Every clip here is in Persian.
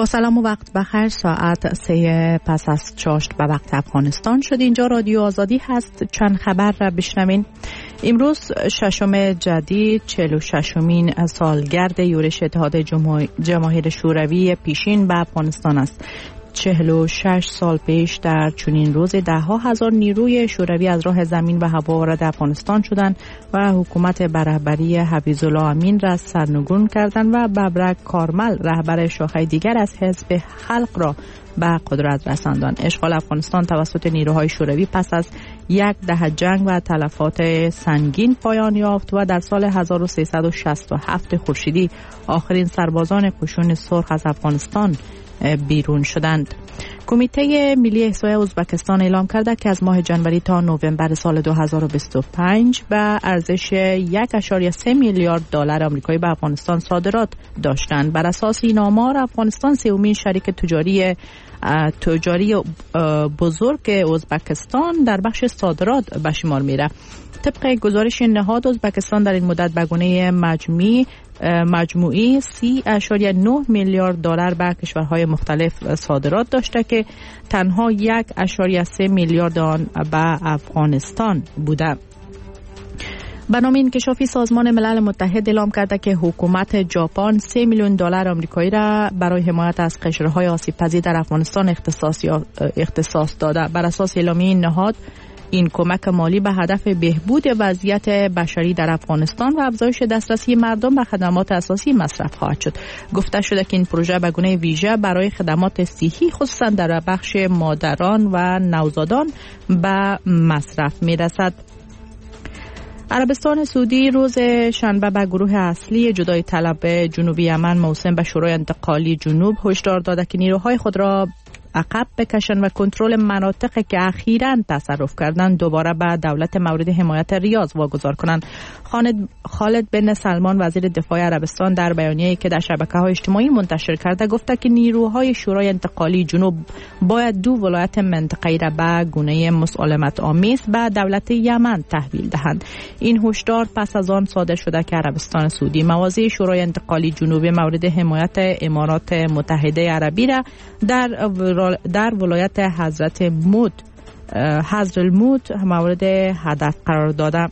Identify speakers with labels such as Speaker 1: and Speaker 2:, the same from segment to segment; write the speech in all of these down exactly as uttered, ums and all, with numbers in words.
Speaker 1: با سلام و وقت بخیر. ساعت سه پس از چاشت به وقت افغانستان شد. اینجا رادیو آزادی هست. چند خبر را بشنوین. امروز ششم جدید چهل و ششمین سالگرد یورش اتحاد جماهیر شوروی پیشین به افغانستان است. چهل و شش سال پیش در چنین روز ده ها هزار نیروی شوروی از راه زمین و هوا وارد افغانستان شدند و حکومت به رهبری حفیظ الله امین را سرنگون کردند و ببرک کارمل رهبر شاخه دیگر از حزب خلق را به قدرت رساندند. اشغال افغانستان توسط نیروهای شوروی پس از یک دهه جنگ و تلفات سنگین پایان یافت و در سال هزار و سیصد و شصت و هفت خورشیدی آخرین سربازان قشون سرخ از افغانستان بیرون شدند. کمیته ملی احصای ازبکستان اعلام کرده که از ماه جنوری تا نوامبر سال دو هزار و بیست و پنج به ارزش یک و سه میلیارد دلار آمریکایی به افغانستان صادرات داشتند. بر اساس این آمار افغانستان سومین شریک تجاری تجاری بزرگ ازبکستان در بخش صادرات به شمار میره. طبق گزارش نهاد ازبکستان در این مدت به گونه مجموعی مجموعی سی و نه میلیارد دلار به کشورهای مختلف صادرات داشته که تنها یک و سه میلیارد آن به افغانستان بوده. به نام انکشافی سازمان ملل متحد اعلام کرده که حکومت ژاپن سه میلیون دلار آمریکایی را برای حمایت از قشرهای آسیب پذیر در افغانستان اختصاص اختصاص داده. بر اساس اعلامیه نهاد این کمک مالی به هدف بهبود وضعیت بشری در افغانستان و افزایش دسترسی مردم به خدمات اساسی مصرف خواهد شد. گفته شده که این پروژه به گونه ویژه برای خدمات صحی خصوصا در بخش مادران و نوزادان به مصرف می‌رسد. عربستان سعودی روز شنبه به گروه اصلی جدای طلب جنوبی یمن موسوم به شورای انتقالی جنوب هشدار داده که نیروهای خود را عقب بکشن و کنترل مناطقی که اخیراً تصرف کردند دوباره به دولت مورد حمایت ریاض واگذار کنند. خالد بن سلمان وزیر دفاع عربستان در بیانیه‌ای که در شبکه‌های اجتماعی منتشر کرده گفته که نیروهای شورای انتقالی جنوب باید دو ولایت منطقه‌ای را به گونه مسالمت آمیز به دولت یمن تحویل دهند. این هشدار پس از آن صادر شده که عربستان سعودی مواضع شورای انتقالی جنوبی مورد حمایت امارات متحده عربی را در در ولایت حضرت موت حضرالموت مورد هدف قرار داده.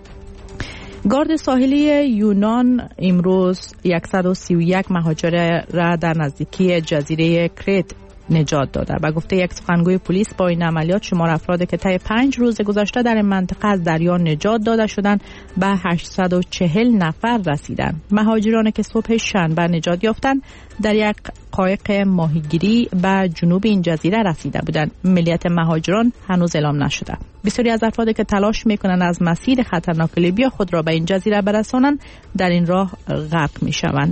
Speaker 1: گارد ساحلی یونان امروز صد و سی و یک مهاجر را در نزدیکی جزیره کریت نجات داده. به گفته یک سخنگوی پلیس با این عملیات شمار افرادی که طی پنج روز گذشته در این منطقه از دریا نجات داده شدند به هشتصد و چهل نفر رسیدند. مهاجرانی که صبح شنبه نجات یافتند در یک قایق ماهیگیری به جنوب این جزیره رسیده بودند. ملیت مهاجران هنوز اعلام نشده. بسیاری از افرادی که تلاش میکنند از مسیر خطرناک لیبیا خود را به این جزیره برسانند در این راه غرق میشوند.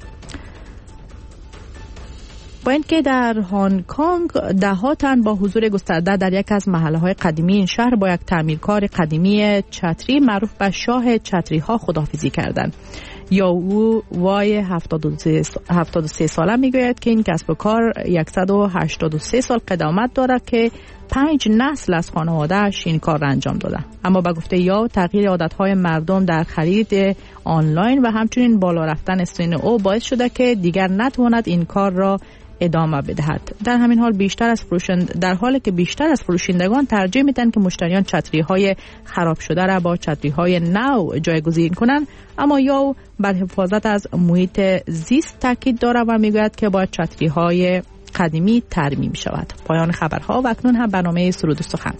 Speaker 1: با اینکه در هنگ کنگ ده ها تن با حضور گسترده در یک از محله‌های قدیمی این شهر با یک تعمیرکار قدیمی چتری معروف به شاه چتری ها خداحافظی کردند. یا او وای هفتاد و سه ساله میگوید که این کسب و کار صد و هشتاد و سه سال قدامت دارد که پنج نسل از خانواده‌اش این کار را انجام داده. اما به گفته یا تغییر عادت‌های مردم در خرید آنلاین و همچنین بالا رفتن سن او باعث شده که دیگر نتواند این کار را ادامه بدهد. در همین حال بیشتر از فروشند در حالی که بیشتر از فروشندگان ترجیح میدن که مشتریان چتری‌های خراب شده را با چتری‌های نو جایگزین کنند، اما یا بر حفاظت از محیط زیست تاکید دارد و میگوید که باید چتری‌های قدیمی ترمیم شود. پایان خبرها و اکنون هم برنامه سرود و سخن.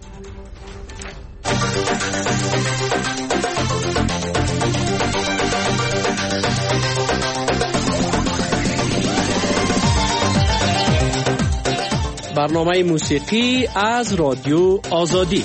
Speaker 2: برنامه موسیقی از رادیو آزادی.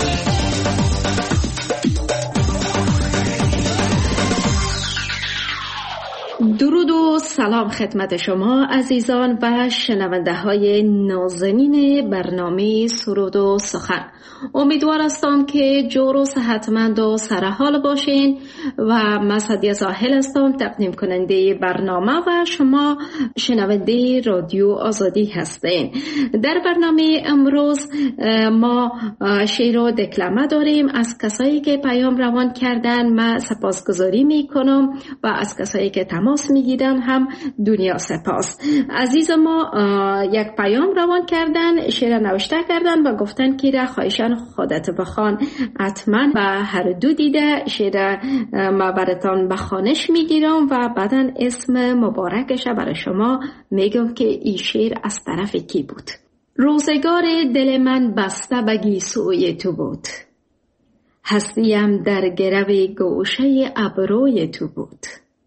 Speaker 3: درود و سلام خدمت شما عزیزان و شنونده های نازنین برنامه سرود و سخن. امیدوار هستم که جور و صحتمند و سرحال باشین و من سعدیه ساحل هستم، تقدیم کننده برنامه و شما شنونده رادیو آزادی هستین. در برنامه امروز ما شعر و دکلمه داریم. از کسایی که پیام روان کردن من سپاسگزاری میکنم و از کسایی که تماس میگیرن هم دنیا سپاس. عزیز ما یک پیام روان کردن، شعر نوشته کردن و گفتن که را خواهشان خودت بخوان. حتما به هر دو دیده شعر ما براتان به خوانش میگیرم و بعدا اسم مبارکش برای شما میگم که این شعر از طرف کی بود. روزگار دل من بسته به گیسوی تو بود، هستیم در گرو گوشه ابروی تو بود.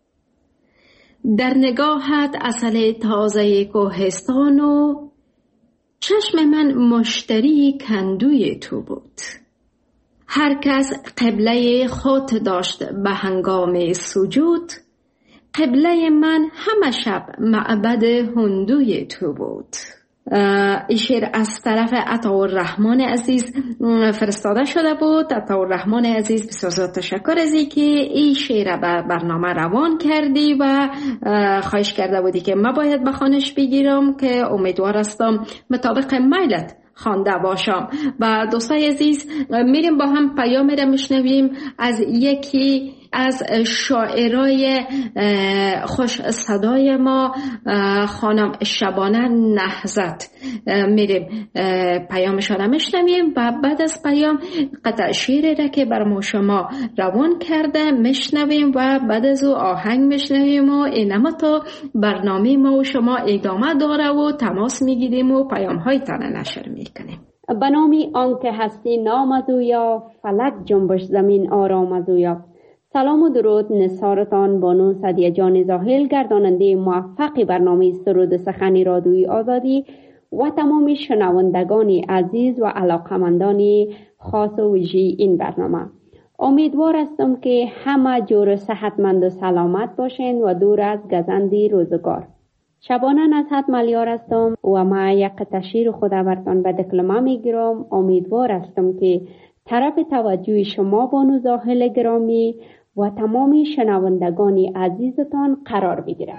Speaker 3: در نگاهت عسل تازه کوهستان و چشم من مشتری کندوی تو بود. هر کس قبله خود داشت به هنگام سجود، قبله من همه شب معبد هندوی تو بود. این شعر از طرف عطاالرحمن عزیز فرستاده شده بود. عطاالرحمن عزیز بسیار زیاد تشکر از این که این شعر به برنامه روان کردی و خواهش کرده بودی که ما باید بخوانش بگیرم که امیدوار هستم مطابق میلت خوانده باشم. و دوستای عزیز میریم با هم پیام را میشنویم از یکی از شاعرای خوش صدای ما، خانم شبانه نهضت. میریم پیامشان را میشنویم و بعد از پیام قطع شعری را که بر ما شما روان کرده میشنویم و بعد از او آهنگ میشنویم و اینما تا برنامه ما و شما ادامه داره و تماس میگیریم و پیام های تانه نشر میکنیم.
Speaker 4: به نامی آنکه هستی نامزویا، فلک جنبش زمین آرامزویا. سلام و درود نثارتان بانو سعدیه جان زاهل، گرداننده موفق برنامه سرود سخن رادیوی آزادی و تمام شنوندگان عزیز و علاقمندان خاص و ویژه این برنامه. امیدوار هستم که همه جور صحتمند و سلامت باشین و دور از گزند روزگار. شبانه نصحت ملیار هستم و ما یک تشیر خود برتان به دکلمه میگیرم. امیدوار هستم که طرف توجه شما بانو زاهل گرامی و تمام شنوندگان عزیزتان قرار بگیرد.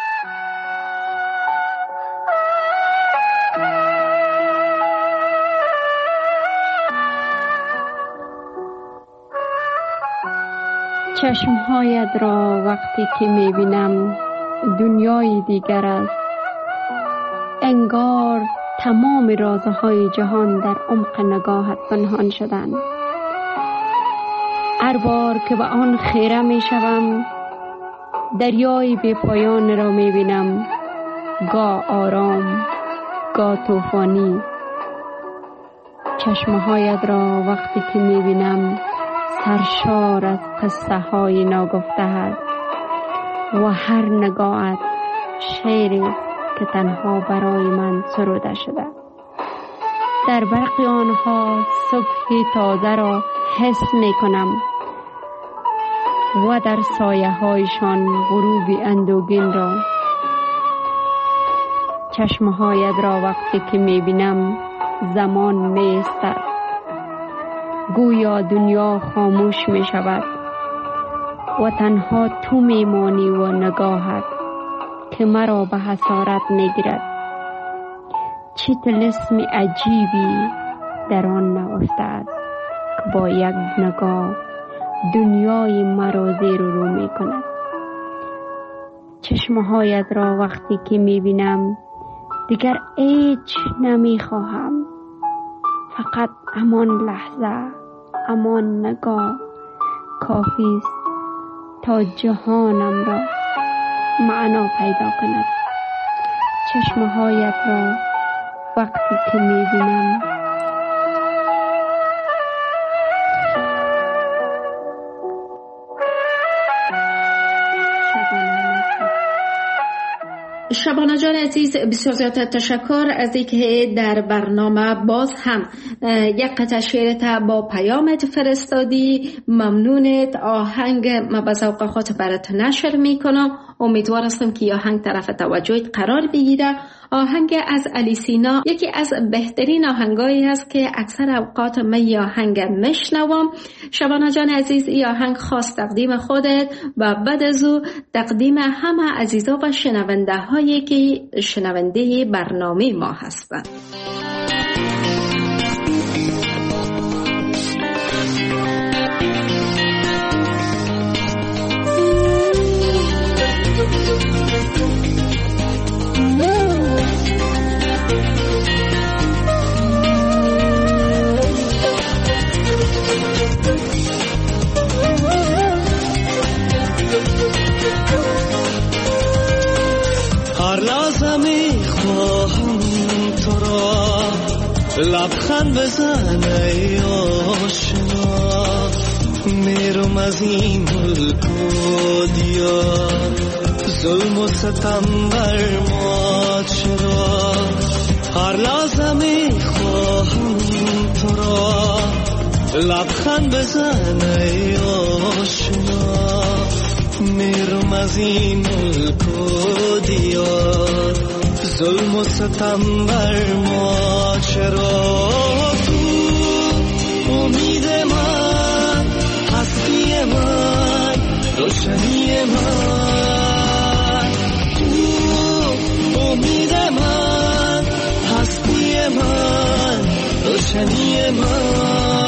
Speaker 4: چشمهایت را وقتی که میبینم دنیای دیگر است. انگار تمام رازهای جهان در عمق نگاهت پنهان شدند. هر بار که به آن خیره می شوم دریای بی پایان را می بینم، گاه آرام گاه طوفانی. چشمهایت را وقتی که می بینم سرشار از قصه های ناگفته است و هر نگاهت شعری که تنها برای من سروده شده. در برق آنها صبح تازه را حس می کنم و در سایه هایشان غروب اندوگین را. چشمهایت را وقتی که می بینم زمان می استد، گویا دنیا خاموش می شود و تنها تو می مانی و نگاهت که مرا به حسارت می گیرد. چه طلسم عجیبی در آن نهفته است که با یک نگاه دنیای مرا زیر و رو می کند. چشمهایت را وقتی که می بینم دیگر هیچ نمی خواهم، فقط همان لحظه، همان نگاه کافی است تا جهانم را معنا پیدا کند. چشمهایت را وقتی که می بینم
Speaker 3: شبانه جان عزیز، بسیار زیاد تشکر از اینکه در برنامه باز هم یک قطعه شعرت با پیامت فرستادی. ممنونت. آهنگ ما به ذوق خود برات نشر میکنم. امیدوار هستم که آهنگ طرف توجهت قرار بگیره. آهنگ از علی سینا یکی از بهترین آهنگایی هست که اکثر اوقات من این آهنگ میشنوم. شبانه جان عزیز، این آهنگ خاص تقدیم خودت و بعد از او تقدیم همه عزیزا و شنونده هایی که شنونده برنامه ما هستند.
Speaker 5: لبخند بزن ای آشنا، میرم از این ملک و دیار، ظلم و ستم بر ما چرا، هر لحظه میخواهم تو را. لبخند بزن ای آشنا، میرم از این ملک و دیار، ظلم و ستم بر ما چرا. تو امید من، هستی من، روشنی من، تو امید من، هستی من، روشنی من.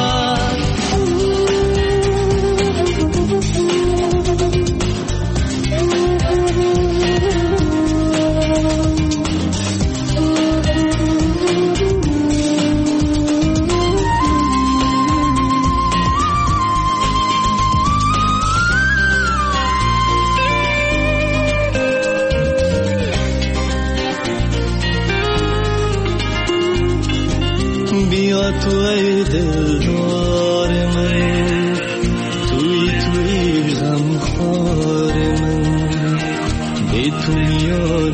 Speaker 5: بیا تو ای دلدار من، توی توی غمخوار من، بی تو میان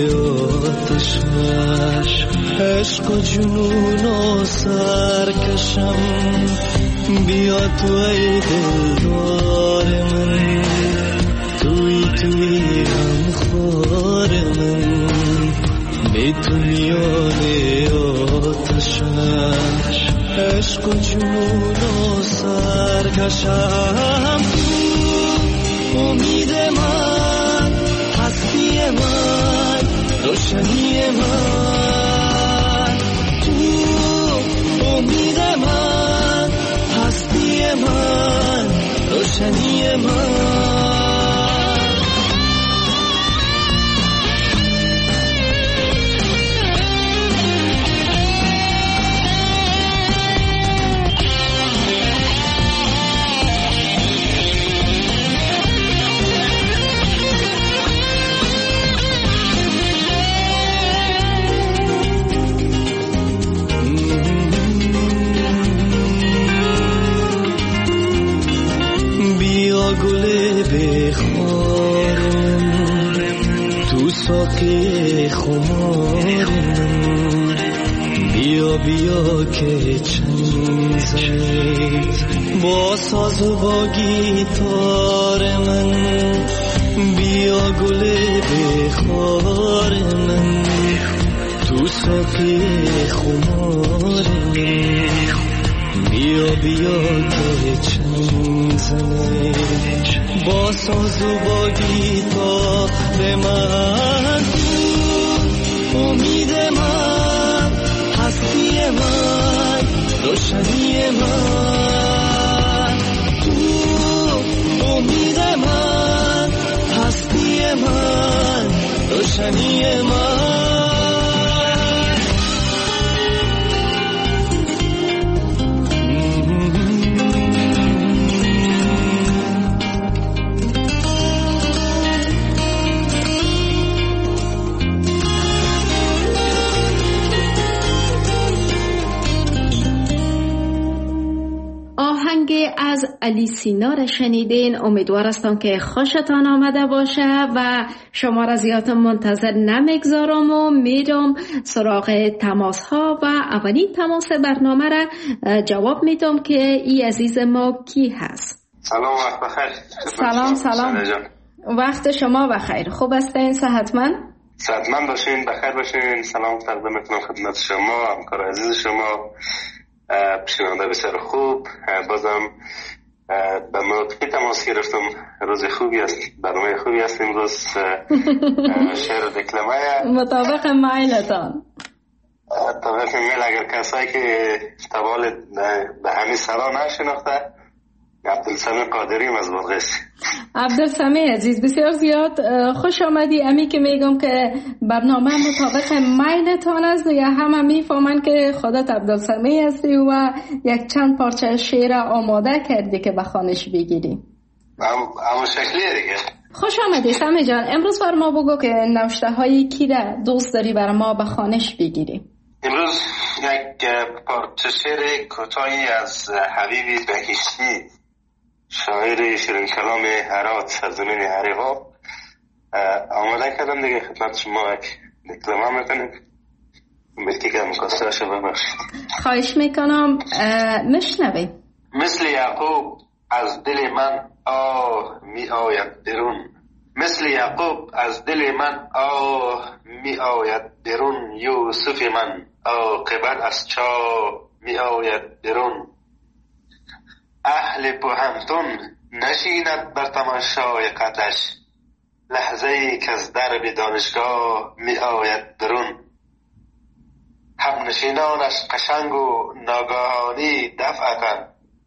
Speaker 5: آتشش عشق و جنون و سرکشم. بیا تو ای دلدار من، توی توی غمخوار من، بی تو میان آتشش عشق و جنون و سرکشم. تو امید من، هستی من، روشنی من، تو امید من، هستی من، روشنی من. ساقی خمار من، بیا بیا که چنگ زنید با ساز و با گیتار من. بیا گل بخار من، تو ساقی خمار من، بیا بیا که چنگ زنید با ساز و با گیتار من. تو امید من، هستی من، روشنی من، تو امید من، هستی من، روشنی من.
Speaker 3: از علی سینا را شنیدین. امیدوار هستم که خوشتان آمده باشه و شما را زیاد منتظر نمیگذارم و میرم سراغ تماس ها و اولین تماس برنامه را جواب میدم که ای عزیز ما کی هست.
Speaker 6: سلام، وقت بخیر.
Speaker 3: سلام سلام، وقت شما بخیر. خوب هستین؟ صحتمند؟
Speaker 6: صحتمند باشین، بخیر باشین. سلام تقدیم میکنم خدمت شما، همکار عزیز شما، شنونده بسیار خوب. بازم به موقعی تماس گرفتم. روز خوبی است، برنامه خوبی است امروز. شعر و دکلمه
Speaker 3: مطابق مایلتان.
Speaker 6: مطابق میل. اگر کسایی که تبال به همین سرا نشناخته، عبدالسمی قادریم از بادغیس.
Speaker 3: عبدالسمی عزیز، بسیار زیاد خوش آمدی. امی که میگم که برنامه مطابق میلتان است یا همه میفهمن که خودت عبدالسمی هستی و یک چند پارچه شعر آماده کردی که به خوانش بگیری.
Speaker 6: اما شکلیه دیگه.
Speaker 3: خوش آمدی سمی جان. امروز بر ما بگو که نوشته هایی کی را دوست داری بر ما به خوانش بگیری؟
Speaker 6: امروز یک پارچه شعر کوتاهی از حبیب بهشتی، شاعر شیرین کلام هرات سرزمین هریوا، آماده کردم دیگه خدمت شما یک دکلمه میکنیم. بلکه که مقصر شو ببخشید.
Speaker 3: خواهش میکنم مشنوید.
Speaker 6: مثل یعقوب از دل من آه می آید درون، مثل یعقوب از دل من آه می آید درون، یوسف من عاقبت از چاه می آید درون. اهل بوهمتون نشیند بر تماشای قدش، لحظه ای که از درب دانشگاه می آید درون. هم نشینانش قشنگ و ناگهانی دفعتن،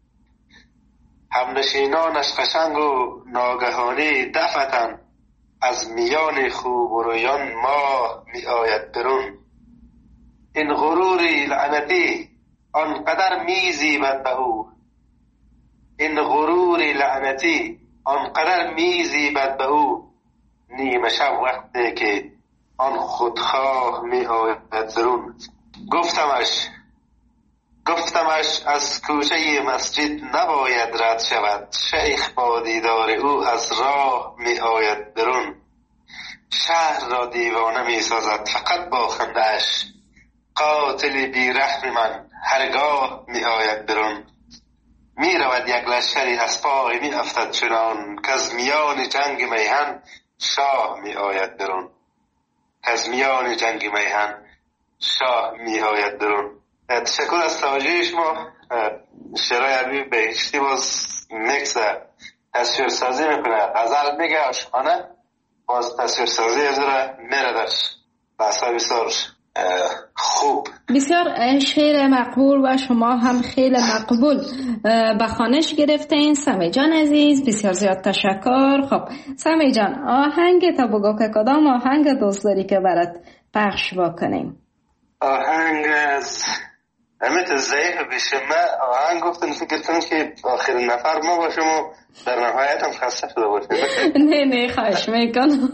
Speaker 6: هم نشینانش قشنگ و ناگهانی دفعتن، از میان خوب و رویان ماه می آید درون. این غروری لعنتی آنقدر می زیبد به او، این غروری لعنتی آنقدر می زیبد به او، نیمه شب وقتی که آن خودخواه می آید درون. گفتمش گفتمش از کوچه مسجد نباید رد شود، شیخ با دیدار او از راه می آید درون. شهر را دیوانه می سازد فقط با خنده‌اش، قاتل بی رحم من هرگاه می آید درون. می رود یک لشکری از پای می افتد چنان، که از میان جنگ میهن شاه می آید درون، که از میان جنگ میهن شاه می آید درون. تشکر از توجه شما. شعرهای حبیب بهشتی باز میکس تصویر سازی میکنه، غزل میگه، عاشقانه، باز تصویر سازی از را میره درش. بسیار بسیار خوب،
Speaker 3: بسیار شعر مقبول و شما هم خیلی مقبول به خوانش گرفتین. سمی جان عزیز بسیار زیاد تشکر. خب سمی جان، آهنگ تا بگو که کدام آهنگ دوست داری که برات پخش بکنیم؟
Speaker 6: آهنگ از امیت ضعیف بشه. من آهنگ گفتم فکر کنم که آخرین نفر ما باشم و در نهایت هم خسته شده باشم.
Speaker 3: نه نه خواهش میکنم.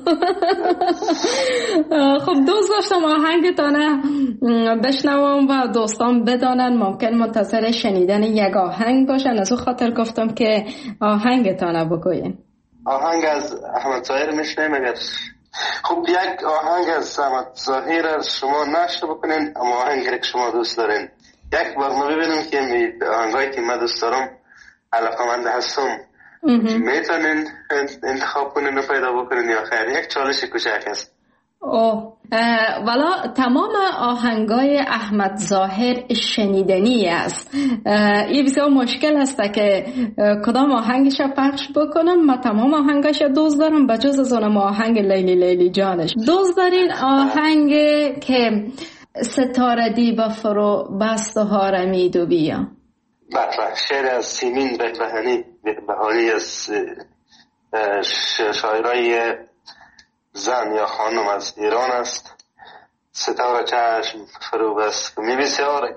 Speaker 3: خب دوست داشتم آهنگتانه بشنوم و دوستان بدانن، ممکن منتظر شنیدن یک آهنگ باشن، از او خاطر گفتم که آهنگتانه بگوین.
Speaker 6: آهنگ از احمد ظاهر میشنیم اگر خب یک آهنگ از احمد ظاهر شما نشته بکنین، اما آهنگی که شما دوست دارین یک بار ما ببینیم که آهنگایی که من دوست دارم علاقمند هستم میتونین انتخاب کنین و پیدا بکنین یا خیر؟ یک چالش کوچک است.
Speaker 3: اوه والا تمام آهنگای احمد ظاهر شنیدنی است. این بسیار مشکل است که کدام آهنگش پخش بکنم. من تمام آهنگش دوست دارم بجز از اونم آهنگ لیلی لیلی جانش. دوست دارین آهنگ که ستاره دیبا فرو بست و هارمی دو بیا؟
Speaker 6: بله، شعر از سیمین بهبهانی بهانی از شاعرای زن یا خانم از ایران است. ستاره چشم فرو بست می بسیار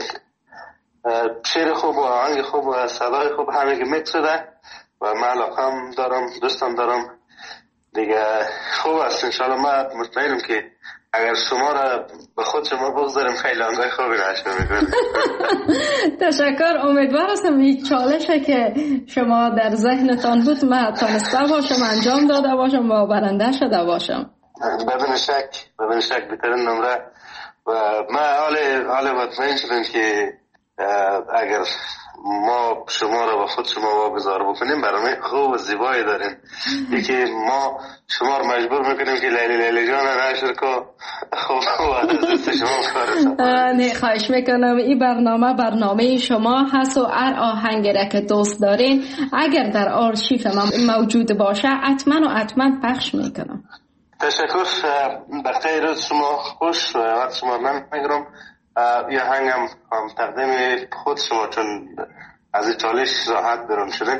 Speaker 6: شعر خوب و آهنگ خوب و صدای خوب همه که میکس شده و من علاقم دارم، دوستم دارم دیگه. خوب است انشاءالله. من مطمئنم که اگر شما را به خود شما بگذاریم خیلی آنگاه خوبی نشده میکنیم.
Speaker 3: تشکر. امیدوار هستم این چالشه که شما در ذهنتان بود من تانسته باشم انجام داده باشم و برنده شده باشم.
Speaker 6: بدون شک بدون شک بهترین نمره و من حال مطمئن شدم که اگر ما شما را به خود شما واگذار بکنیم برنامه خوب و زیبایی داریم. یکی ما شما را مجبور میکنیم که لیلی لیلی جان نشر کو خوب و شما کار.
Speaker 3: نه خواهش میکنم این برنامه برنامه شما هست و هر آهنگی را که دوست دارین اگر در آرشیف من موجود باشه حتما و حتما پخش میکنم.
Speaker 6: تشکر. بخیر روز شما خوش و وقت شما من میگرم. یه هنگم هم تقدیم خود شما چون از این چالش راحت برون شدن.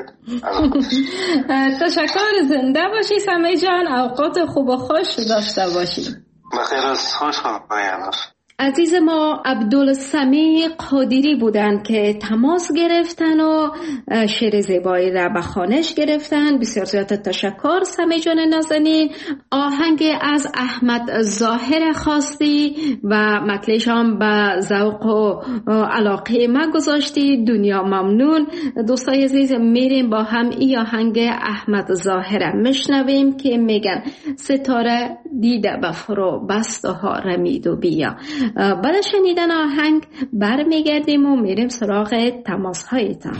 Speaker 3: تشکر. زنده باشی سمی جان، اوقات خوب و خوش داشته باشی.
Speaker 6: بخیر روز خوش خواهد.
Speaker 3: عزیز ما عبدالسمیع قادری بودند که تماس گرفتن و شعر زیبایی را به خوانش گرفتن. بسیار زیاد تشکر سمیع جان نازنین. آهنگ از احمد ظاهر خواستی و مطلعش هم به ذوق و علاقه ما گذاشتی. دنیا ممنون. دوستای عزیز میریم با هم این آهنگ احمد ظاهر میشنویم که میگن ستاره دیده به فرو بسته ها رمید و بیا. برای شنیدن آهنگ برمیگردیم و میریم سراغ تماس هایتان.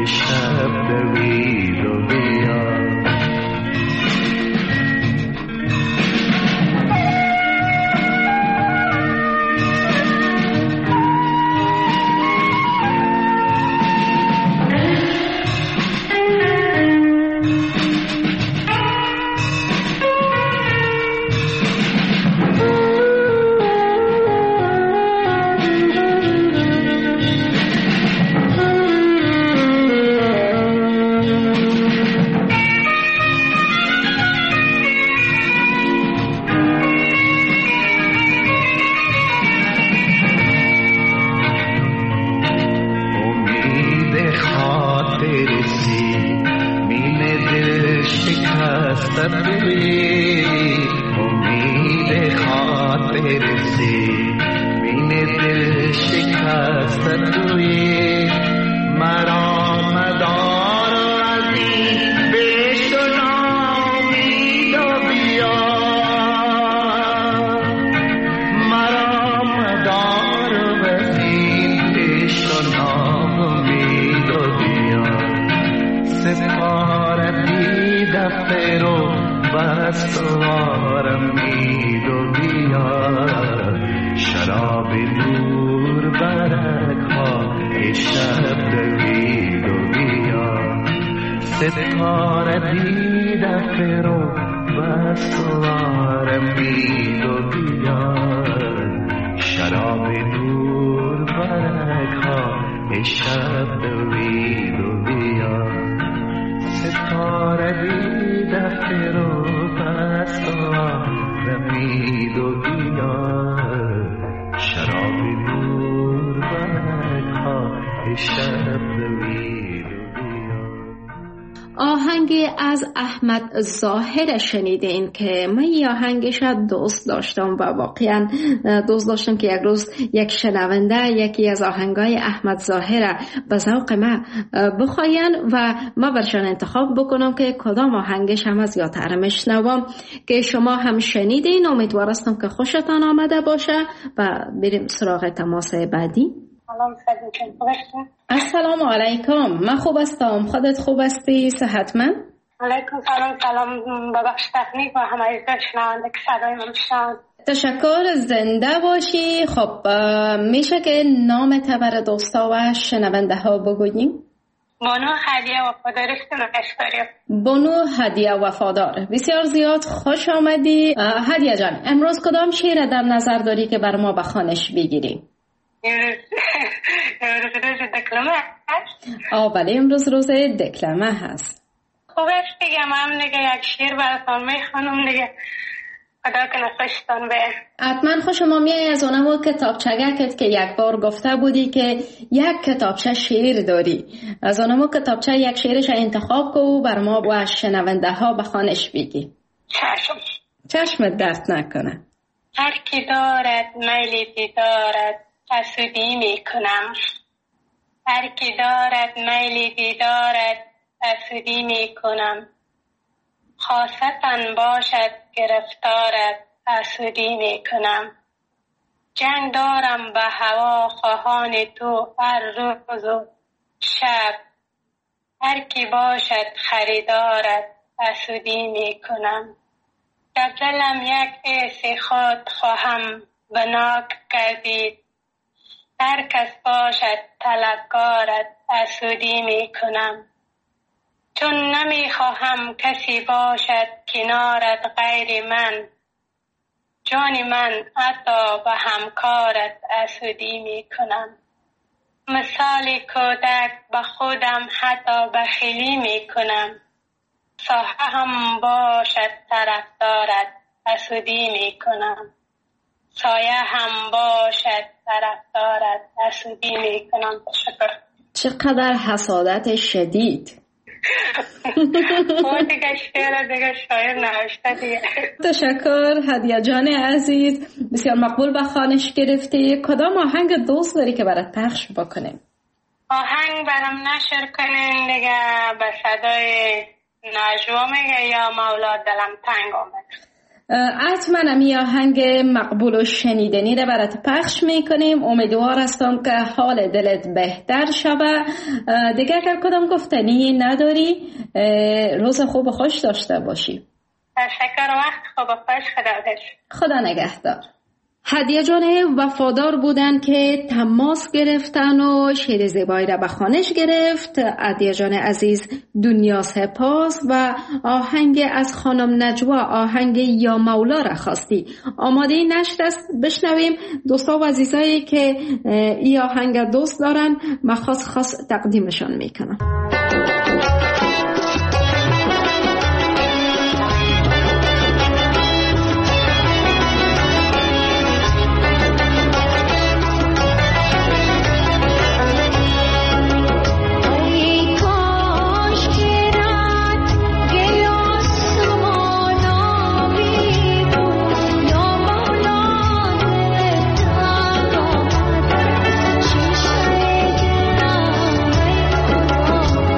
Speaker 5: ای شب دوید و بیا. امید خاطر سی مین دل شکست توی مرا مدار از این بشت و نامید و بیا. مرا مدار از این بشت و نامید و بیا. سپارتی دفعه رو بستوارم مید و بیا. شراب نور برک ها ای شب دوید و بیا. ستاره دیده رو بستوارم مید و بیا. شراب نور برک ها ای شب دوید و بیا. ستاره دیده رو رمید و بیا. شراب نور برکا شب دوید و بیا.
Speaker 3: آهنگ از احمد ظاهر شنیدین که من این آهنگش دوست داشتم و واقعا دوست داشتم که یک روز یک شنونده یکی از آهنگای احمد ظاهر به ذوق من بخواین و ما برشان انتخاب بکنم که کدام آهنگش هم از یادتر میشنوم که شما هم شنیدین. امیدوارم که خوشتان آمده باشه و بریم سراغ تماس بعدی. السلام علیکم. من خوب هستم، خودت خوب هستی؟ صحتمند؟
Speaker 7: علیکم سلام. سلام ببخش تکنیک و همه ایزده شنونده که صدای من شنوند.
Speaker 3: تشکر، زنده باشی. خب میشه که نام تبر دوستا و شنونده ها بگوییم؟
Speaker 7: بانو هدیه وفادار است.
Speaker 3: بانو هدیه وفادار، بسیار زیاد خوش آمدی. هدیه جان، امروز کدام شعر در نظر داری که بر ما بخوانش بگیریم؟
Speaker 7: امروز امروز روز دکلمه هست؟
Speaker 3: آه بله، امروز روز دکلمه هست.
Speaker 7: خوبش دیگه، من دیگه یک شعر براتون میخوانم دیگه، خدا کنه خوشتان به.
Speaker 3: حتما خوش ما میای از اونمو کتابچگکت که یک بار گفته بودی که یک کتابچه شعر داری، از اونمو کتابچه یک شعرش انتخاب کو بر ما و شنونده ها بخوانش بگی.
Speaker 7: چشم.
Speaker 3: چشمت درد نکنه.
Speaker 7: هر کی دارد میلی دیدارد حسودی میکنم. هر کی دارد میلی دیدارد حسودی میکنم. خاصتاً باشد گرفتارت حسودی میکنم. جنگ دارم به هوا خواهان تو هر روز و شب. هر کی باشد خریدارت حسودی میکنم. در دلم یک حس خود خواهم بناک کردید. هر کس باشد طلبکارت حسودی میکنم. چون نمیخواهم کسی باشد کنارت غیر من. جان من حتی به همکارت حسودی میکنم. مثال کودک به خودم حتی بخیلی میکنم. ساحه هم باشد طرفدارت حسودی میکنم. سایه هم باشد طرفدارت حسودی میکنم. تشکر.
Speaker 3: چقدر حسادت شدید.
Speaker 7: خود دیگه شعر دیگه شاعر نوشته دیگه.
Speaker 3: تشکر هدیه جان عزیز، بسیار مقبول به خوانش گرفتی. کدام آهنگ دوست داری که برات پخش بکنیم؟
Speaker 7: آهنگ برام نشر کنین دیگه، به صدای نجوا میگه یا مولا دلم تنگ آمد.
Speaker 3: حتما امی آهنگ مقبول و شنیدنی را برات پخش میکنیم. امیدوار هستم که حال دلت بهتر شود. دیگه اگر کدام گفتنی نداری روز خوب و خوش داشته باشی.
Speaker 7: تشکر. وقت خوب و خوش. خدا
Speaker 3: خدا نگهدار. هدیه جان وفادار بودن که تماس گرفتن و شعر زیبایی را به خوانش گرفت. هدیه جان عزیز دنیا سپاس و آهنگ از خانم نجوا، آهنگ یا مولا را خواستی. آماده نشر است، بشنویم. دوستا و عزیزایی که این آهنگ دوست دارن من خاص خاص تقدیمشان میکنم.
Speaker 8: Oh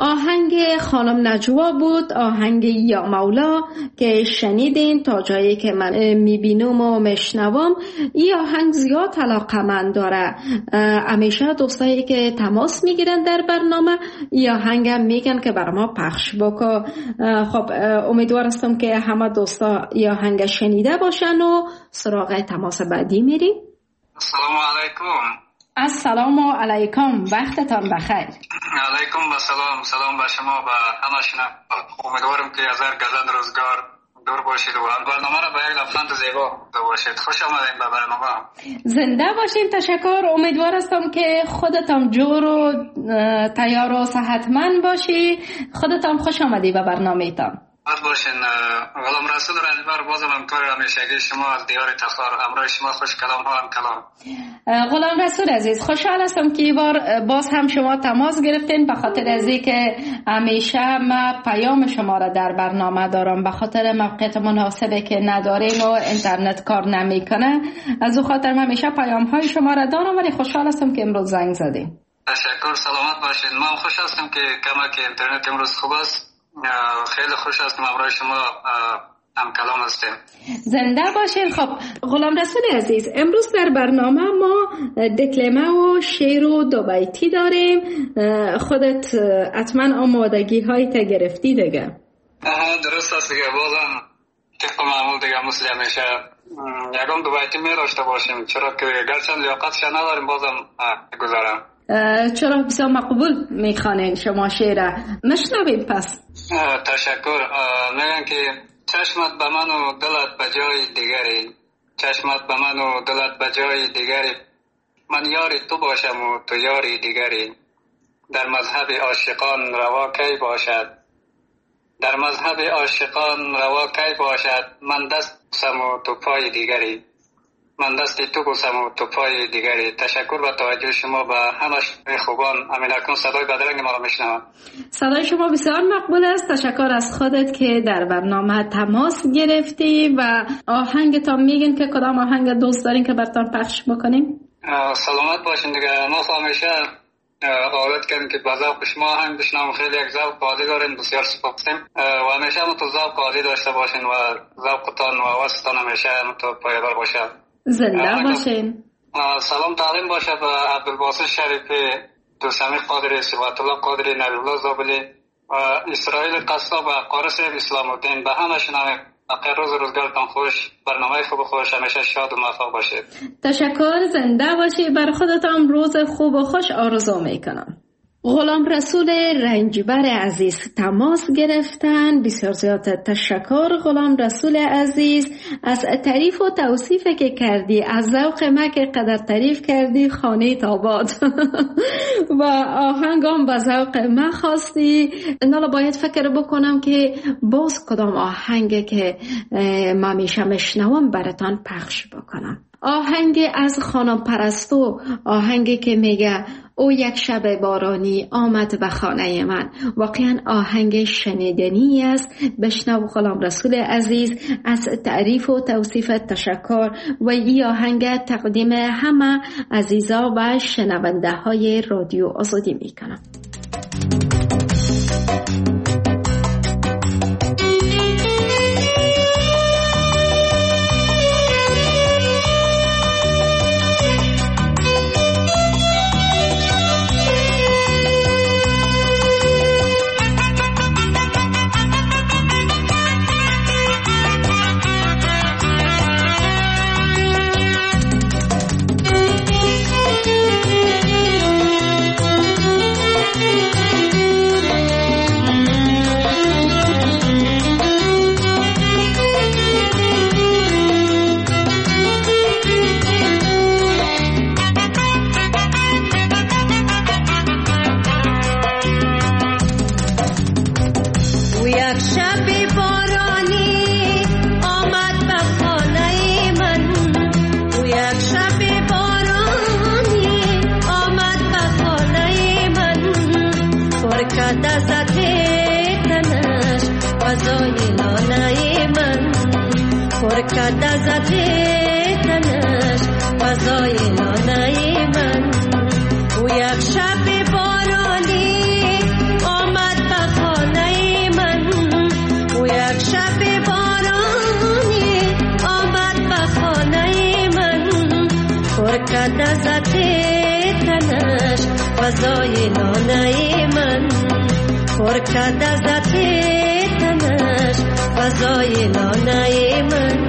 Speaker 3: آهنگ خانم نجوا بود، آهنگ یا مولا که شنیدین. تا جایی که من میبینم و میشنوم این آهنگ زیاد علاقمند داره. همیشه دوستایی که تماس میگیرن در برنامه این آهنگ هم میگن که بر ما پخش بکن. خب امیدوار هستم که همه دوستا این آهنگ شنیده باشن و سراغ تماس بعدی میریم.
Speaker 8: السلام علیکم.
Speaker 3: السلام علیکم، وقتتان بخیر.
Speaker 8: علیکم و سلام. سلام به شما و همه شما. امیدوارم که از هر گزند روزگار دور باشید و برنامه را به یک لبخند زیبا باشید. خوش آمدید به برنامه.
Speaker 3: زنده باشین. تشکر. امیدوار هستم که خودتان جور و تیار و صحتمند باشی. خودتان خوش آمدی به برنامه تان.
Speaker 8: خوش باشین. غلام رسول رنجبر بازم همکار همیشگی شما از دیار تخار. همراه شما خوش کلام ها هم کلام.
Speaker 3: غلام رسول عزیز، خوشحال هستم که این بار باز هم شما تماس گرفتین، به خاطر از اینکه همیشه ما پیام شما را در برنامه دارم، به خاطر موقعیت مناسبی که نداریم و اینترنت کار نمیکنه. از او خاطر همیشه پیام های شما را دارم، ولی خوشحال هستم که امروز زنگ زدین.
Speaker 8: تشکر. سلامت باشین. من خوش هستم که کمک اینترنت امروز خوب است. خیلی خوش هستم همراه شما هم کلام هستیم.
Speaker 3: زنده باشین. خب غلام رسول عزیز، امروز در برنامه ما دکلمه و شعر و دو بیتی داریم. خودت حتما آمادگی های تا گرفتی دیگه؟
Speaker 8: درست است دیگه. بازم طبق معمول دیگه مثل همیشه یکم دو بیتی می داشته باشیم، چرا که گرچند لیاقتش نداریم بازم گذارم.
Speaker 3: چرا بسیار مقبول میخوانین شما شعر. مشنویم پس.
Speaker 8: تشکر. میگن که چشمت به من و دلت به جای دیگری، چشمت به من و دلت به جای دیگری، من یاری تو باشم و تو یاری دیگری، در مذهب عاشقان روا کی باشد، در مذهب عاشقان روا کی باشد، من دست بوسم و تو پای دیگری، من دستی تو بوسم و تو پای دیگری. تشکر به توجه شما به همه خوبان. امیدوارم صدای بدرنگ ما را میشنوم.
Speaker 3: صدای شما بسیار مقبول است. تشکر از خودت که در برنامه تماس گرفتی و آهنگ تا میگن که کدام آهنگ دوست دارین که براتون پخش بکنیم؟
Speaker 8: سلامت باشین دیگه. ما همیشه عادت کردیم که به ذوق شما آهنگ بشنویم. خیلی یک ذوق عالی دارین. بسیار سپاسیم و همیشه هم تو ذوق عالی داشته باشین و ذوقتان و واسطتان همیشه هم تو پایدار باشه.
Speaker 3: زنده باشین.
Speaker 8: سلام تعلیم باشه به عبدالباسط شریفی، دوستمی قادری، صفات الله قادری، نبی الله زابلی و اسرائیل قصاب و قارس اسلام الدین. به همه شنویم. اخیر روز روزگارتان خوش، برنامه خوب خوش، همیشه شاد و موفق باشید.
Speaker 3: تشکر. زنده باشید. بر خودتان روز خوب و خوش آرزو میکنم. غلام رسول رنجبر عزیز تماس گرفتن. بسیار زیاد تشکر غلام رسول عزیز از تعریف و توصیف که کردی، از ذوق ما که قدر تعریف کردی خانه تاباد و آهنگام به ذوق ما خواستی. نالا باید فکر بکنم که باز کدام آهنگ که ما میشه مشنوم براتان پخش بکنم. آهنگ از خانم پرستو، آهنگی که میگه او یک شب بارانی آمد به خانه من. واقعا آهنگ شنیدنی است. بشنو غلام رسول عزیز. از تعریف و توصیف تشکر و این آهنگ تقدیم همه عزیزا و شنونده های رادیو آزادی میکنم.
Speaker 9: یک شب بارانی آمد فضای نانه من پر کرد از تنش فضای نانه من.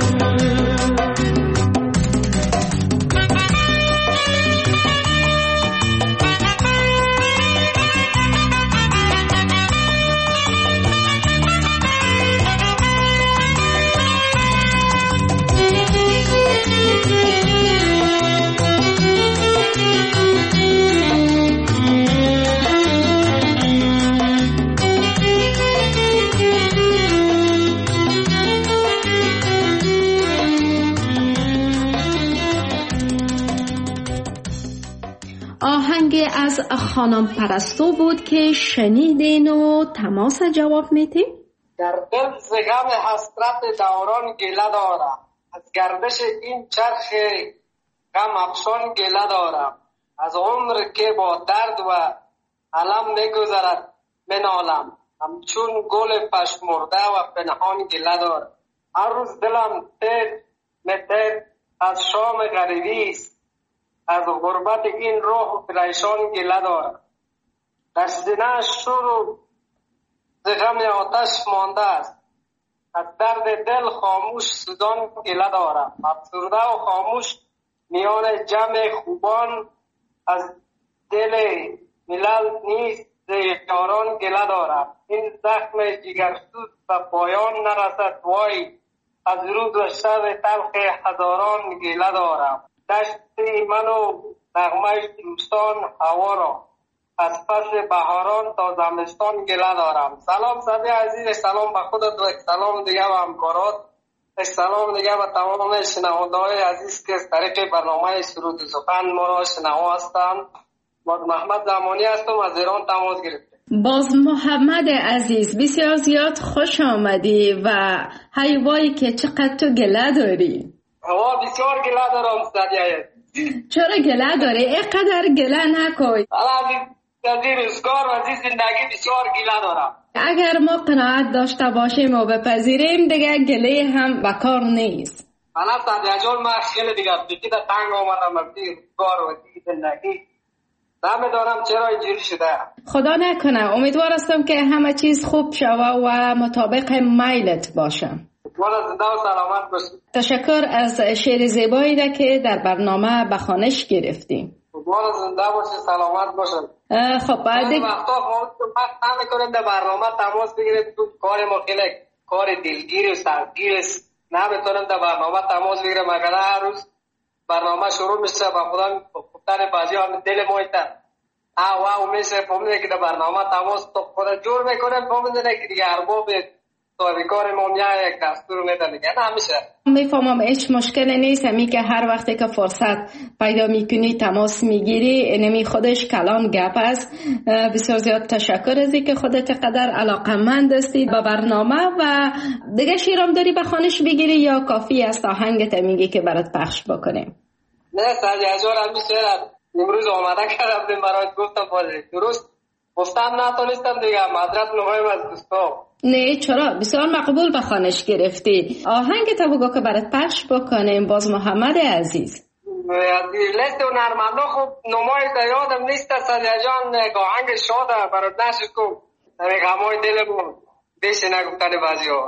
Speaker 3: آهنگ از خانم پرستو بود که شنیدین و تماس جواب میتیم.
Speaker 10: در دل ز غم حسرت دوران گله دارم، از گردش این چرخ غم افشان گله دارم، از عمر که با درد و علم میگذرد منالم، همچون گل پشمرده و پنهان گله دارم. هر روز دلم تیر متیر از شام غریبی است، از غربت این روح پریشان گله دارم. در سینه شور ز غم آتش مانده است، از درد دل خاموش سوزان گله دارم. افسرده و خاموش میان جمع خوبان، از دل ملل نیست ز یاران گله دارم. این زخم جگرسوز به پایان نرسد وای، از روز و شب تلخ هزاران گله دارم. دشت من و نغمه دوستان هوا را، از پس بهاران تا زمستان گله دارم. سلام صدی عزیز، سلام به خودت و سلام دیگه به همکارات، سلام دیگه به تمام شنونده‌های عزیز که از طریق برنامه سرود و سخن ما را شنوا هستند. محمد زمانی هستم، از ایران تماس گرفتم.
Speaker 3: باز محمد عزیز بسیار زیاد خوش آمدی و حیوایی که چقدر تو گله داری.
Speaker 10: هوا بسیار گله دارم صدیه.
Speaker 3: چرا گله داری؟ اینقدر گله نکن.
Speaker 10: از این روزگار و از این زندگی بسیار گله دارم.
Speaker 3: اگر ما قناعت داشته باشیم و بپذیریم دیگه گله هم بکار نیست.
Speaker 10: من صدیه جان، من خیلی دیگه بیتی در تنگ آمدم از این روزگار و از این زندگی. نمیدانم چرا اینجوری شده.
Speaker 3: خدا نکنه، امیدوار هستم که همه چیز خوب شوه و مطابق میلت باشم.
Speaker 10: والا زنده و سلامت باشید.
Speaker 3: تشکر از شعر زیبایی ده که در برنامه به خوانش گرفتیم.
Speaker 10: والا زنده باشید، سلامت باشید.
Speaker 3: خب بعد
Speaker 10: وقتا وقت نمیکنیم در برنامه تماس بگیریم، تو کار ما خیلی کار دلگیر و سرگیر است، نمیتونیم در برنامه تماس بگیریم. اگر هر روز برنامه شروع میشه با خودم گفتن بازی هم دل ما ایتن آه واو میشه، فهمیده که در برنامه تماس تو خود جور میکنیم، فهمیده که دیگه ارباب صاحب کار ما میاد یک دستور میدن دیگه نمیشه.
Speaker 3: میفهمم هیچ مشکلی نیست، همی که هر وقتی که فرصت پیدا میکنی تماس میگیری، نمی خودش کلان گپ است. بسیار زیاد تشکر از اینکه خودت قدر علاقمند هستی به برنامه. و دیگه شیرام داری به خوانش بگیری یا کافی است آهنگت میگی که برات پخش بکنیم؟
Speaker 10: نه ساجی هزار هم شعر امروز آماده کردم برات گفتم، بازی درست گفتم نتونستم دیگه، معذرت میخوایم از دوستا.
Speaker 3: نه چرا، بسیار مقبول به خوانش گرفتی. آهنگ تا بگو که برات پخش بکنیم. باز محمد عزیز
Speaker 10: لیست و نرمنده خوب نمای تا یادم نیست ساجی جان، آهنگ شاده برات نشد کن در غمای دلمون بیشه نگفتن بازی ها.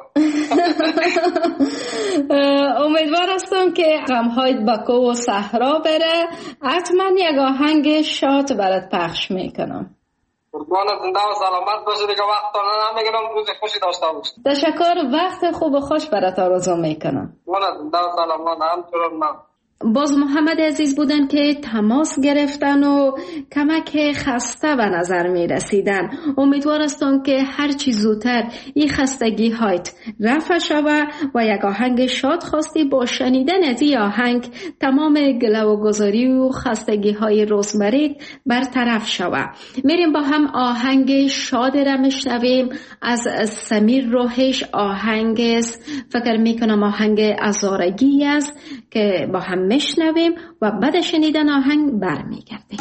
Speaker 3: امیدوار هستم که غمهایت با کو و صحرا بره. حتما یک آهنگ شاد برات پخش میکنم.
Speaker 10: قربان زنده و سلامت باشه دیگه، وقت نمیگیرم، روز خوشی داشته باشه.
Speaker 3: تشکر، وقت خوب و خوش برات آرزو میکنم.
Speaker 10: قربان زنده و سلامت. همچنان من
Speaker 3: باز محمد عزیز بودن که تماس گرفتن و کمک خسته به نظر می رسیدن. امیدوار هستم که هر چی زودتر این خستگی هایت رفع شوه و یک آهنگ شاد خواستی با شنیدن از این آهنگ تمام گله و گذاری و خستگی های روزمره برطرف شوه. میریم با هم آهنگ شاد را میشنویم از سمیر روحش. آهنگ فکر میکنم آهنگ ازارگی است که با هم میشنویم و بعد شنیدن آهنگ برمیگردیم.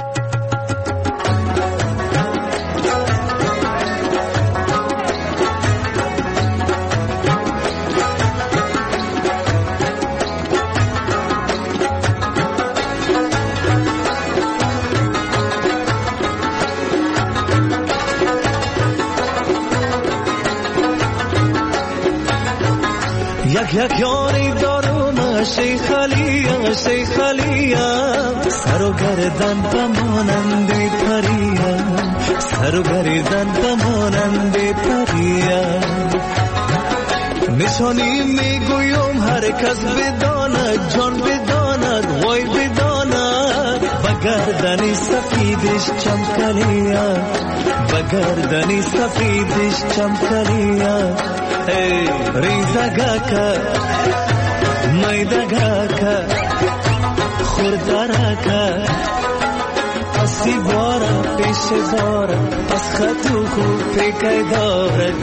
Speaker 5: یک یاری دارم شیخ علیم شیخ علیم سر و گردن بمانند پریم سر و گردن بمانند پریم نشانی میگویم هر کس بداند جان بداند وای بداند بگردنی سفیدش چمکنیم بگردنی سفیدش چمکنیم ای ریزگاکا میدگاکا خوردرکا پسی بارا پیش بارا پس خطو خوب پیکای دارد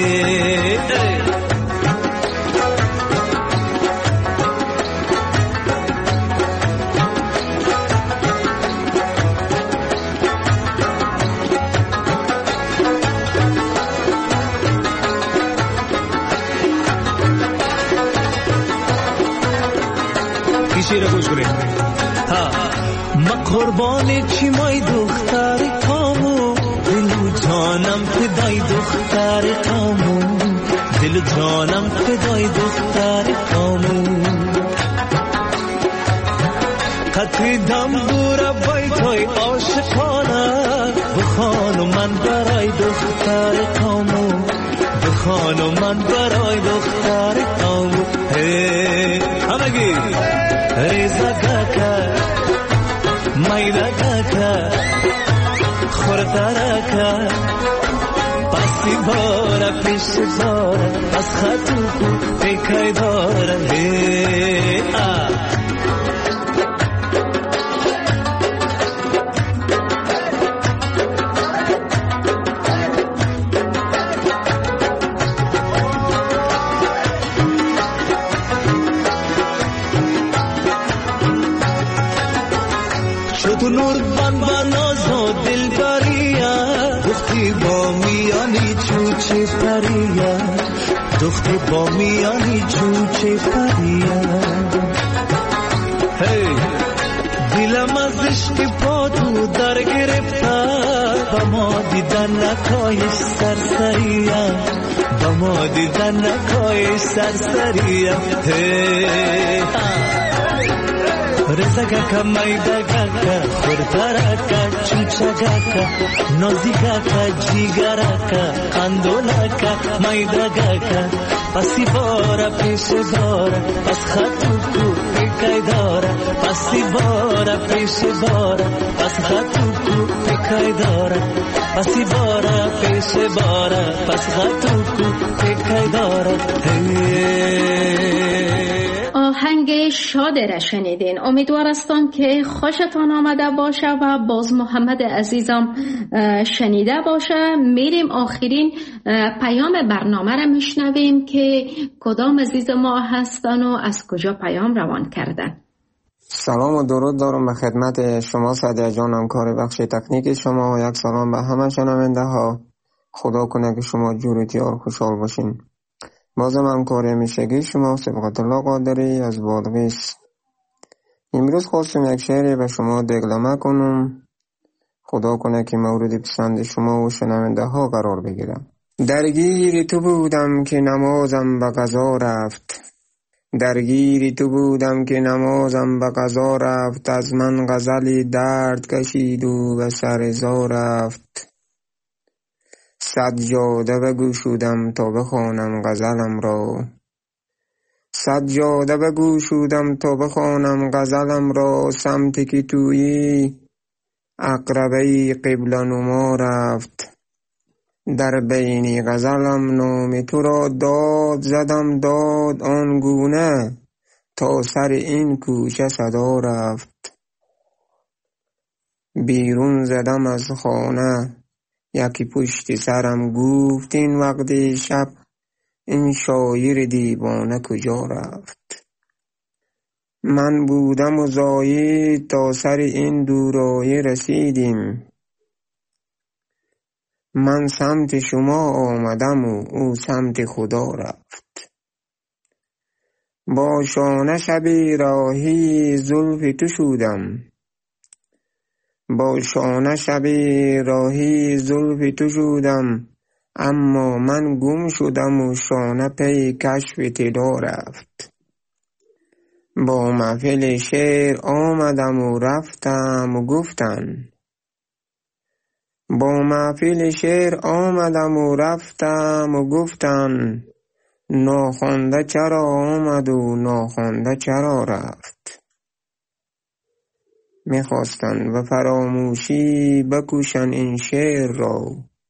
Speaker 5: شیر گوش کنید ها ما قربان چی مای دختر کامو دل جانم فدای دختر کامو دل جانم فدای دختر کامو قطیدم دور بیتای عاشقانه بخانو من برای دختر کامو بخانو من برای دختر کامو هی همگی ریزگاکا میدگاکا خوردرکا پسی بارا پیش بارا از خطو کو پیکای دارا هی آه تو نور بان باناز و دل بریا دختی با میانی چوچه پریا دختی با میانی چوچه پریا هی دلم از عشق پا تو در گرفته با ما دیدن نکایش سرسریا با ما دیدن نکایش سرسریا هی رزگاکا میدگاکا خوردرکا چوچگاکا نازیگاکا جیگراکا قندولاکا میدگاکا پسی بارا پیش بارا پس خطو کو پیکای دارا پسی بارا پیش بارا پس خطو کو پیکای دارا پسی بارا پیش بارا پس خطو کو پیکای دارا
Speaker 3: آهنگ شاد را شنیدین. امیدوار هستم که خوشتان آمده باشه و باز محمد عزیزم شنیده باشه. میریم آخرین پیام برنامه را میشنویم که کدام عزیز ما هستن و از کجا پیام روان کردن.
Speaker 11: سلام و درود دارم به خدمت شما سعدیه جان، همکار بخش تکنیک شما، و یک سلام به همه شنونده ها. خدا کنه که شما جور تیار خوشحال باشین. بازم همکار همیشگی شما سبقت الله قادری از بادغیس. امروز خواستم یک شعری به شما دگلمه کنم. خدا کنه که مورد پسند شما و شنونده ها قرار بگیرم. درگیر تو بودم که نمازم به قضا رفت، درگیر تو بودم که نمازم به قضا رفت، از من غزلی درد کشید و به سر زا رفت. صد جاده بگشودم تا بخوانم غزلم را، صد جاده بگشودم تا بخوانم غزلم را، سمتی که تویی عقربه قبله نما رفت. در بینی غزلم نام تو را داد زدم داد آنگونه تا سر این کوچه صدا رفت. بیرون زدم از خانه یکی پشت سرم گفت این وقت شب این شاعر دیوانه کجا رفت. من بودم و زاید تا سر این دورایه رسیدیم، من سمت شما آمدم و او سمت خدا رفت. با شانه شبی راهی زلف تو شدم، با شانه شبی راهی زلف تو شدم، اما من گم شدم و شانه پی کشف طلا رفت. با محفل شعر آمدم و رفتم و گفتن با محفل شعر آمدم و رفتم و گفتن ناخوانده چرا آمد و ناخوانده چرا رفت. میخواستن و فراموشی بکوشن این شعر را،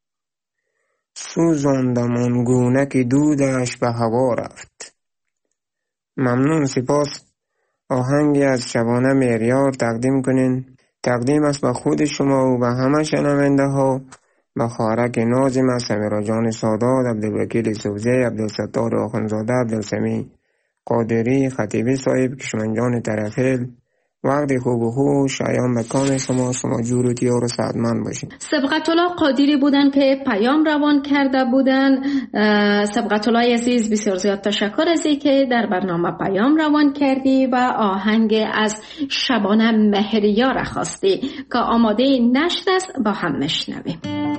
Speaker 11: سوزاندم آنگونه که دودش به هوا رفت. ممنون، سپاس. آهنگی از شبانه مهریار تقدیم کنین. تقدیم است به خود شما و به همه شنونده ها، به خواهرک نازم سمیرا جان سادات، عبدالوکیل سوزی، عبدالستار آخوندزاده، عبدالسمیع قادری خطیبی صاحب، کشمنجان طرفیل. وقتی خوب و خوش ایام به کام شما، شما جور و تیار و سعدمند باشین.
Speaker 3: سبقت الله قادری بودن که پیام روان کرده بودن. سبقت الله عزیز بسیار زیاد تشکر از این که در برنامه پیام روان کردی و آهنگ از شبانه مهریار خواستی که آماده نشت است، با هم نشنویم.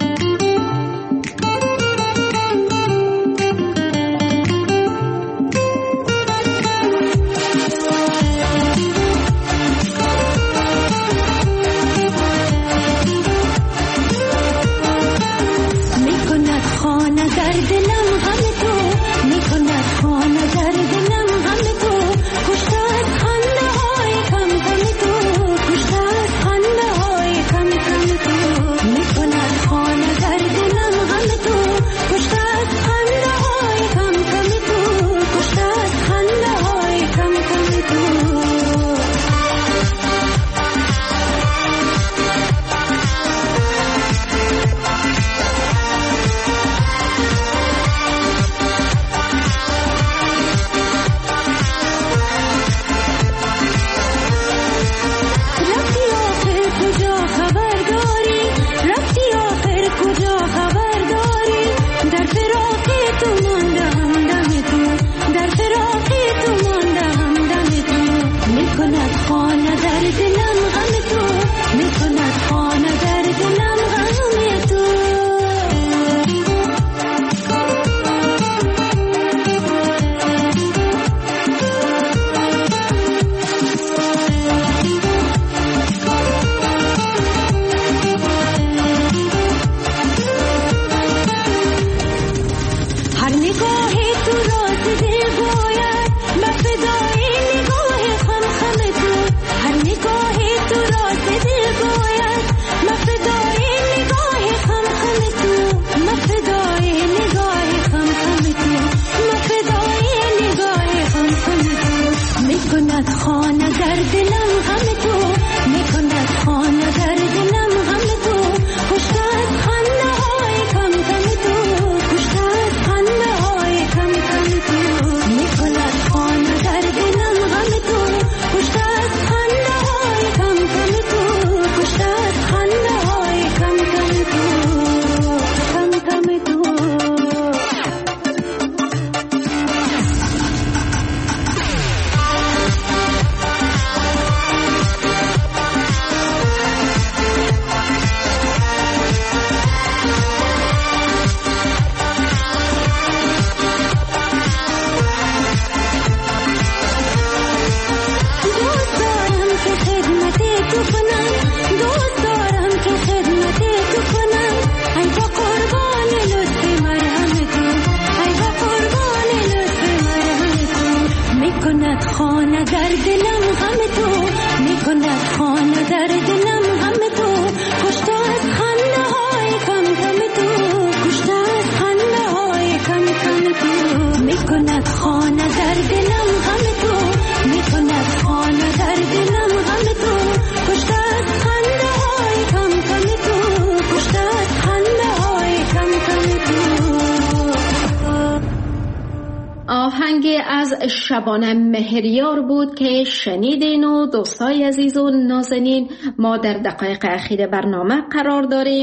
Speaker 3: شبانه مهریار بود که شنیدین و دوستای عزیز و نازنین، ما در دقایق اخیر برنامه قرار داریم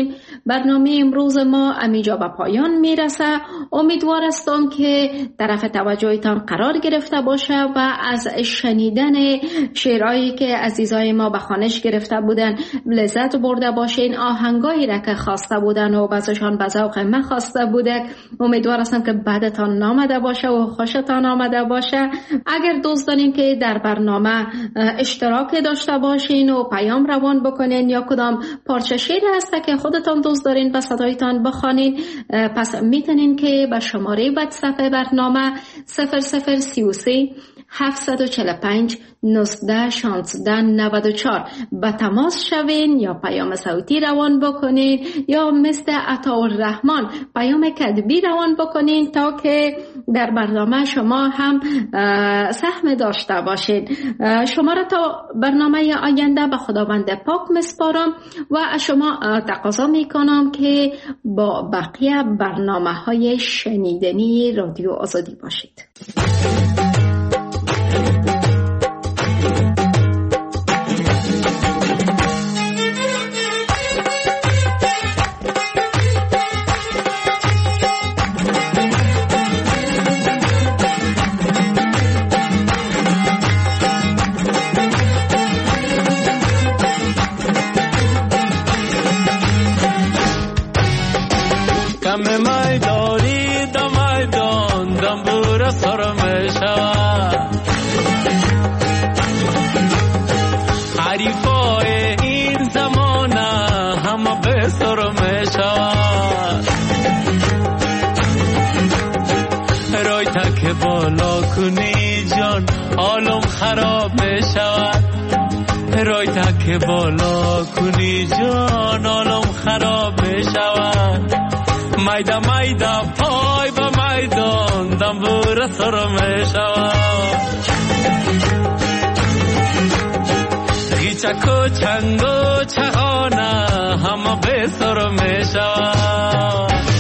Speaker 3: برنامه امروز ما امیجا به پایان میرسه. امیدوار هستم که طرف توجهتان قرار گرفته باشه و از شنیدن شعرهایی که عزیزای ما به خوانش گرفته بودن لذت برده باشین. آهنگایی را که خواسته بودن و بعضشان به ذوق من خواسته بوده، امیدوار هستم که بعدتان نامده باشه و خوشتان آمده باشه. اگر دوست دارین که در برنامه اشتراک داشته باشین و پیام روان بکنین یا کدام پارچه شعر هسته که خودتان دوست دارین به صدایتان بخوانین، پس میتونین که به شماره واتساپ برنامه صفر صفر سی و سه هفتصد و چهل و پنج نوزده شانزده نود و چهار به تماس شوین یا پیام صوتی روان بکنین یا مثل عطاالرحمن پیام کتبی روان بکنین تا که در برنامه شما هم سهم داشته باشین. شما را تا برنامه آینده به خداوند پاک مسپارم و از شما تقاضا میکنم که با بقیه برنامه های شنیدنی رادیو آزادی باشید.
Speaker 5: بالا کنی جان عالم خراب بشود، رای تک بالا کنی جان عالم خراب بشود. میدا میدا پای با میدان دنبور سر میشود، غیچک و چنگ و چغانه همه به سر میشود.